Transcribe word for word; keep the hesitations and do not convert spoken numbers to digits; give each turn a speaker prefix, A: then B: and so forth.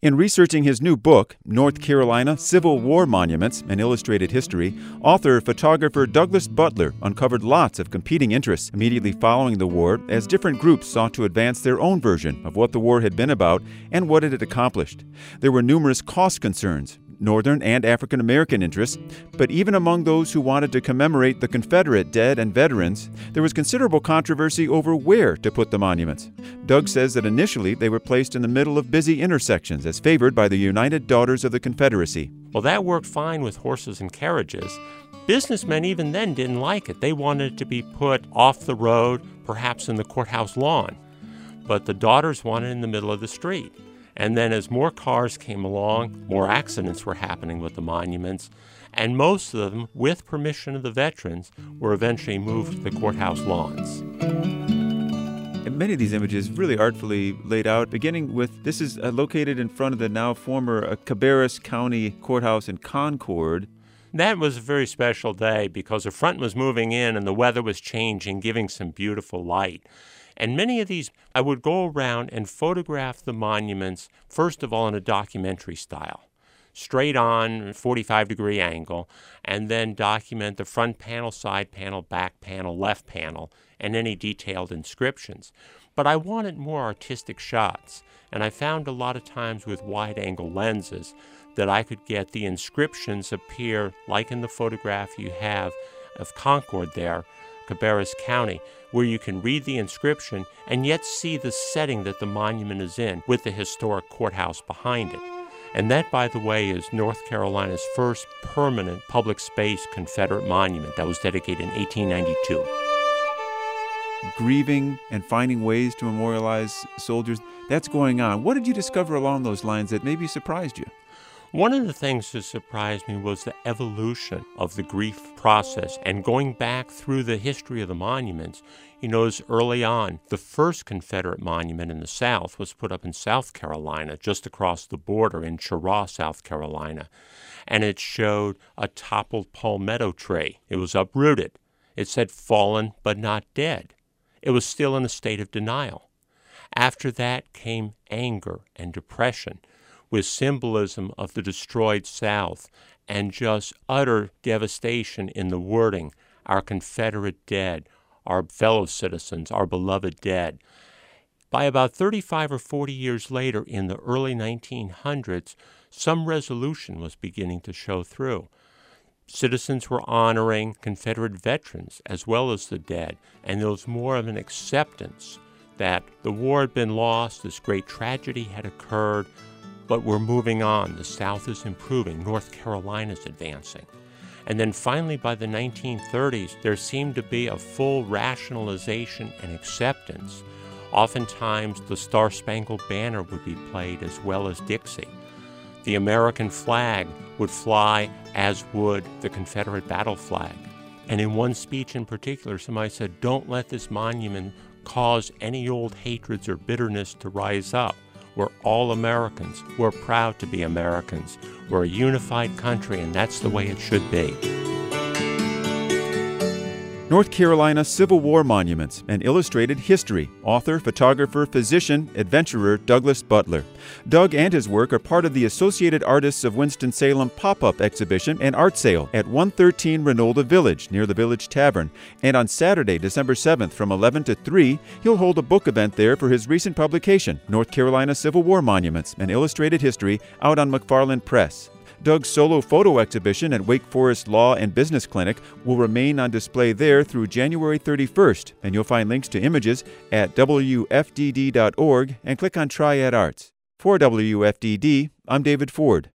A: In researching his new book, North Carolina Civil War Monuments, An Illustrated History, author-photographer Douglas Butler uncovered lots of competing interests immediately following the war as different groups sought to advance their own version of what the war had been about and what it had accomplished. There were numerous cost concerns, Northern and African American interests, but even among those who wanted to commemorate the Confederate dead and veterans, there was considerable controversy over where to put the monuments. Doug says that initially they were placed in the middle of busy intersections as favored by the United Daughters of the Confederacy.
B: Well, that worked fine with horses and carriages. Businessmen even then didn't like it. They wanted it to be put off the road, perhaps in the courthouse lawn. But the Daughters wanted it in the middle of the street. And then as more cars came along, more accidents were happening with the monuments, and most of them, with permission of the veterans, were eventually moved to the courthouse lawns.
A: And many of these images really artfully laid out, beginning with, this is uh, located in front of the now former uh, Cabarrus County Courthouse in Concord.
B: That was a very special day because the front was moving in and the weather was changing, giving some beautiful light. And many of these, I would go around and photograph the monuments, first of all, in a documentary style, straight on, forty-five degree angle, and then document the front panel, side panel, back panel, left panel, and any detailed inscriptions. But I wanted more artistic shots, and I found a lot of times with wide-angle lenses that I could get the inscriptions appear like in the photograph you have of Concord there, Cabarrus County, where you can read the inscription and yet see the setting that the monument is in with the historic courthouse behind it. And that, by the way, is North Carolina's first permanent public space Confederate monument that was dedicated in eighteen ninety-two.
A: Grieving and finding ways to memorialize soldiers, that's going on. What did you discover along those lines that maybe surprised you?
B: One of the things that surprised me was the evolution of the grief process. And going back through the history of the monuments, you notice early on, the first Confederate monument in the South was put up in South Carolina, just across the border in Cheraw, South Carolina. And it showed a toppled palmetto tree. It was uprooted. It said fallen but not dead. It was still in a state of denial. After that came anger and depression, with symbolism of the destroyed South and just utter devastation in the wording, our Confederate dead, our fellow citizens, our beloved dead. By about thirty-five or forty years later, in the early nineteen hundreds, some resolution was beginning to show through. Citizens were honoring Confederate veterans as well as the dead, and there was more of an acceptance that the war had been lost, this great tragedy had occurred, but we're moving on. The South is improving. North Carolina's advancing. And then finally, by the nineteen thirties, there seemed to be a full rationalization and acceptance. Oftentimes, the Star-Spangled Banner would be played as well as Dixie. The American flag would fly as would the Confederate battle flag. And in one speech in particular, somebody said, don't let this monument cause any old hatreds or bitterness to rise up. We're all Americans. We're proud to be Americans. We're a unified country, and that's the way it should be.
A: North Carolina Civil War Monuments, An Illustrated History. Author, photographer, physician, adventurer Douglas Butler. Doug and his work are part of the Associated Artists of Winston-Salem pop-up exhibition and art sale at one thirteen Renolda Village, near the Village Tavern. And on Saturday, December seventh, from eleven to three, he'll hold a book event there for his recent publication, North Carolina Civil War Monuments, An Illustrated History, out on McFarland Press. Doug's solo photo exhibition at Wake Forest Law and Business Clinic will remain on display there through January thirty-first, and you'll find links to images at W F D D dot org and click on Triad Arts. For W F D D, I'm David Ford.